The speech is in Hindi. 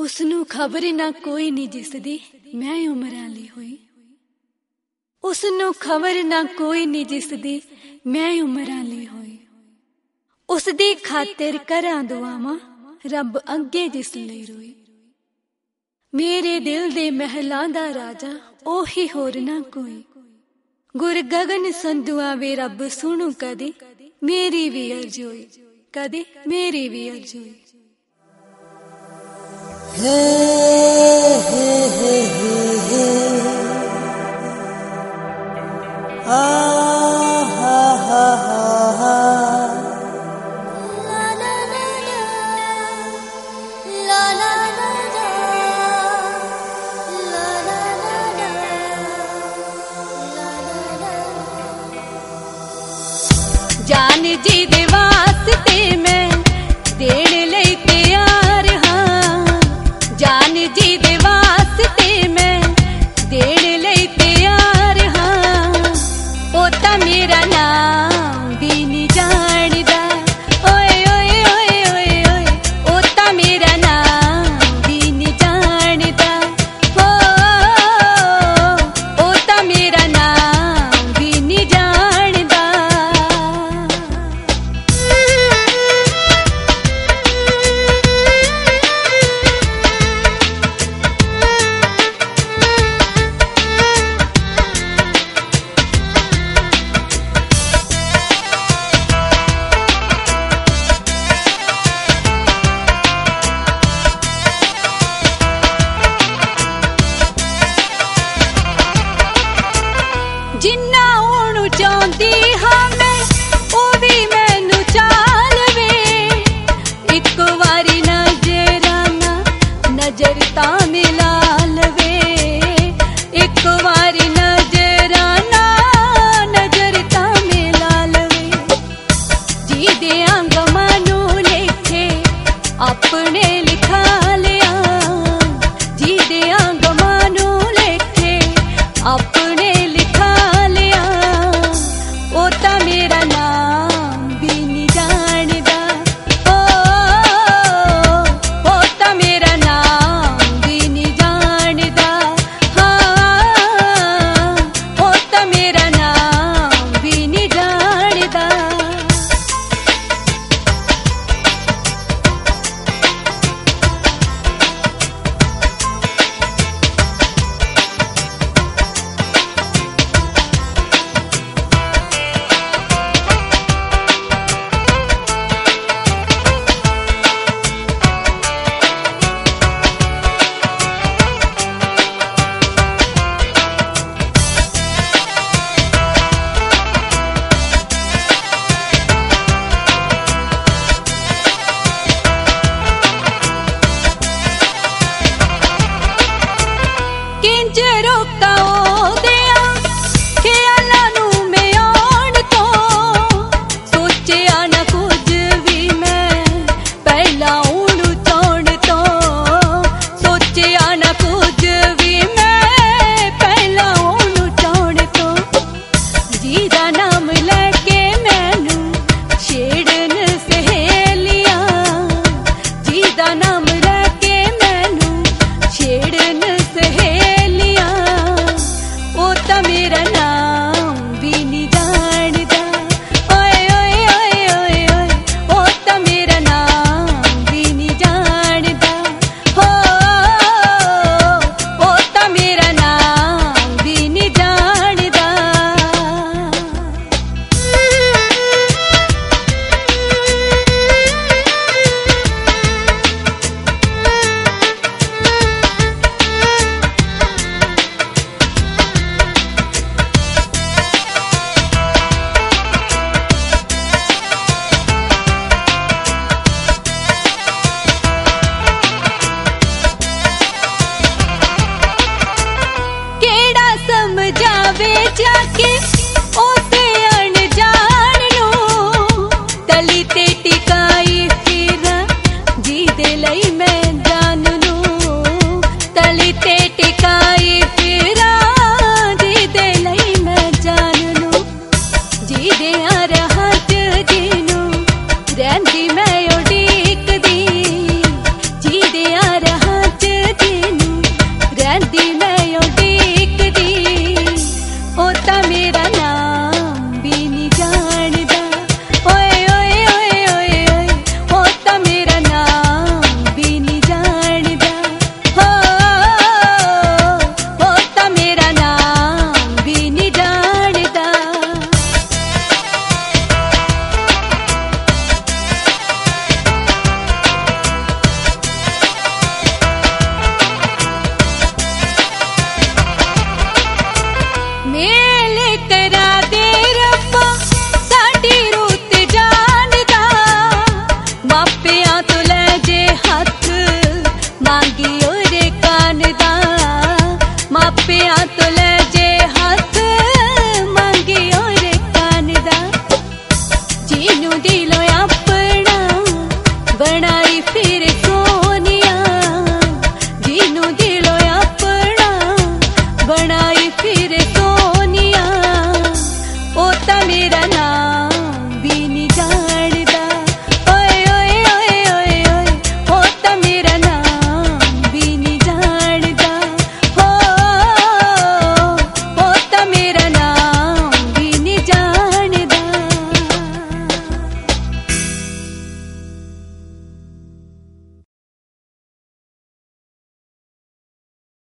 उसनू खबर ना कोई नहीं जिसदी मैं उमरां ली होई। उसनू खबर ना कोई नहीं जिसदी मैं उमरां ली होई। उसदी खातिर करां दुआवां रब अगे जिस लई रोई। मेरे दिल दे महलां दा राजा ओही होर ना कोई। गुर गगन संधुआ वे रब सुनू कदे मेरी भी अर्ज होई। कदे मेरी भी अर्ज होई। जान जी दे वास्ते मैं देण लई तैयार हां। जान जी दे वास्ते मैं देण लई तैयार हां। ओ तां मेरा नाम भी नहीं जानदा। ओए ओए ओए ओए ओए ओ तां मेरा नाम भी नहीं जानदा। ओ तां मेरा नाम भी नहीं जानदा। जिन्ना ओनू चाहती हाँ मैं ओ भी मैनू चाल वे। एक वारी नजराना नजर तां मिला लवे। एक वारी नजराना नजर तां मिला लवे। जी दे गमानू लेखे अपने लिखा लिया। जी दे गमानू लेखे अपने लिखा। ओ तां मेरा नाम भी नहीं जानदा। ओ तां मेरा नाम भी नहीं जानदा। हाँ ओ तां मेरा नाम भी नहीं जानदा। समझावे जाके ओसे अनजान नू तली ते टिकाई फिर जी दे लई मैं